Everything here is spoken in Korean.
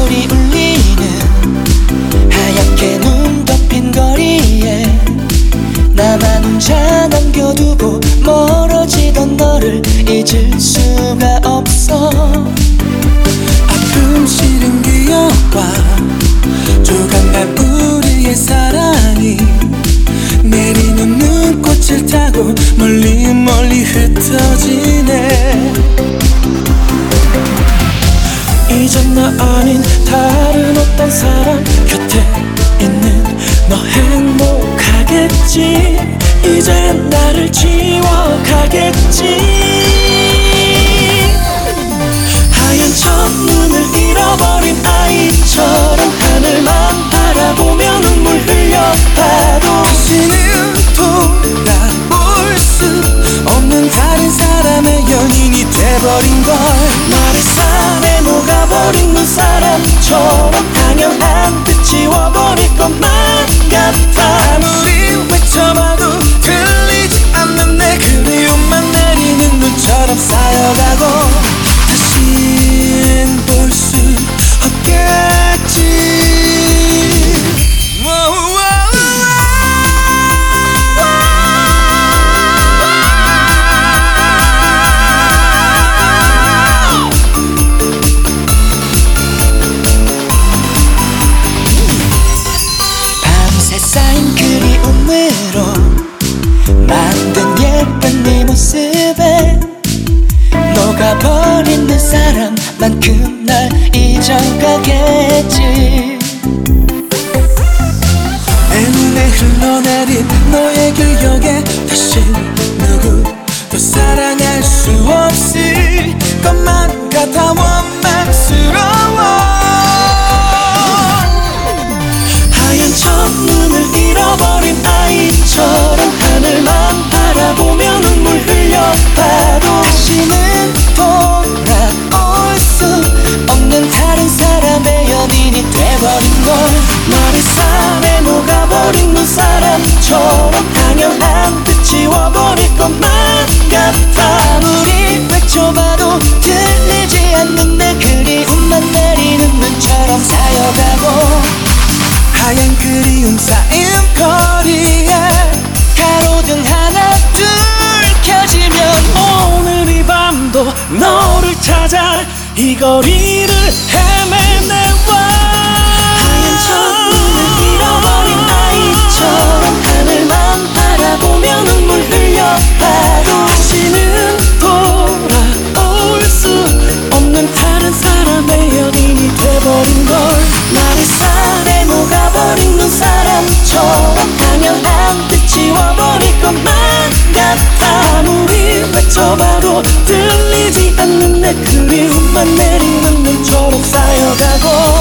빗소리 울리는 하얗게 눈 덮인 거리에 나만 혼자 남겨두고 멀어지던 너를 잊을 수가 없어. 아픔 실은 기억과 조각난 우리의 사랑이 내리는 눈꽃을 타고 멀리 멀리 흩어지네. 이젠 나 아닌 다른 어떤 사람 곁에 있는 너 행복하겠지. 이젠 나를 지워가겠지. 하얀 첫눈을 잃어버린 아이처럼 하늘만 바라보며 눈물 흘려봐도 다시는 돌아올 수 없는 다른 사람의 연인이 돼버린 걸. 나를 산에 녹아버린 눈사람처럼 당연한 듯 지워버릴 것만 같아. 아무리 외쳐봐도 들리지 않는 내 그리움만 내리는 눈처럼 쌓여가고 다신 볼 수 없겠지. 밤새 쌓인 그리움으로 만든 예쁜 네 모습에 녹아버린 그 사람만큼 날 잊어가겠지. 내 눈에 흘러내린 너의 기억에 다시 누구도 사랑할 수 없을 것만 같아 원망스러워. 하얀 첫눈을 잃어버린 아이처럼 하늘만 바라보며 눈물 흘려봐도 다시는 돌아올 수 없는 다른 사람의 연인이 돼버린 걸. 나를 산에 녹아버린 눈사람처럼 당연한 듯 지워버릴 것만 같아. 아무리 외쳐봐도 들리지 않는 내 그리움만 내리는 눈처럼 쌓여가고 하얀 그리움 쌓인 거리에 가로등 하나 둘 켜지면 오늘 이 밤도 너를 찾아 이 거리를 헤매내와. 하얀 첫눈을 잃어버린 아이처럼 하늘만 바라보며 눈물 흘려봐도 다시는 돌아올 수 없는 다른 사람의 연인이 돼버린 걸. 나를 산에 녹아버린 눈사람처럼 당연한 듯 지워버릴 것만 같아. 아무리 외쳐봐도 들리지 않는 내 그리움만 내리는 눈처럼 쌓여가고